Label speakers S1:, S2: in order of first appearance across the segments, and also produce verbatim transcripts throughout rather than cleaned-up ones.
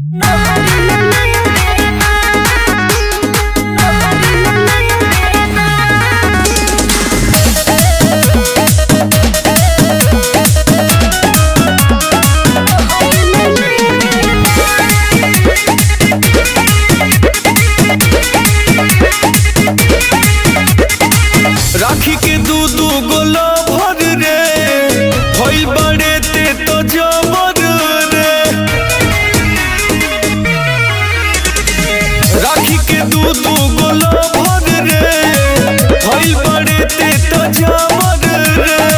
S1: राखी के दू दू गोला भर रे भइल बड़े ते तो जबर रे। राखी के दू दू गोला भर रे भइल बड़े ते तो जबर रे।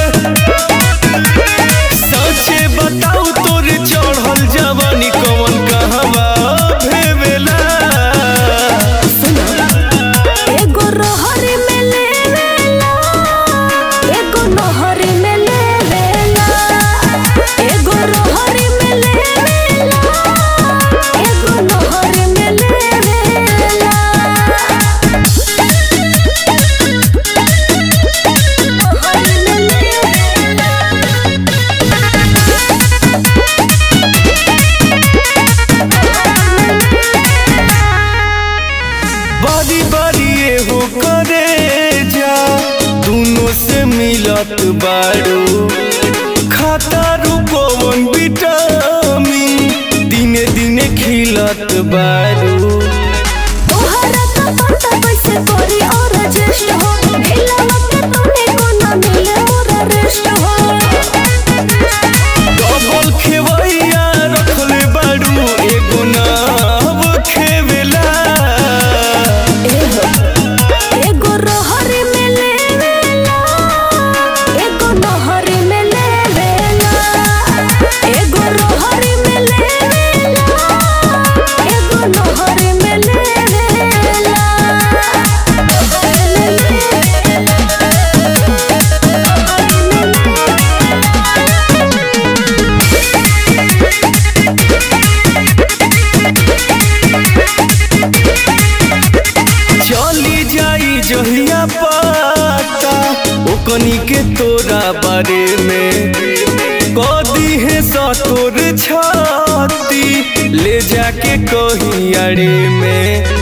S1: सच्चे बताऊ तोर चढ़ल जवानी कौन कहवा भेवेला।
S2: एगो रहरी में
S1: बारी बारी हो करे जा दोनों से मिलत बारू खाता रूपवन विटामिन दिने दिने खिलत बारू। डबल खेवैया रखले बारू एगो नाव खेवेला। चली जाई जहिया पता ओकनी के तोरा बारे में कदी है सतोर छाती ले जाके कहीं अड़े में।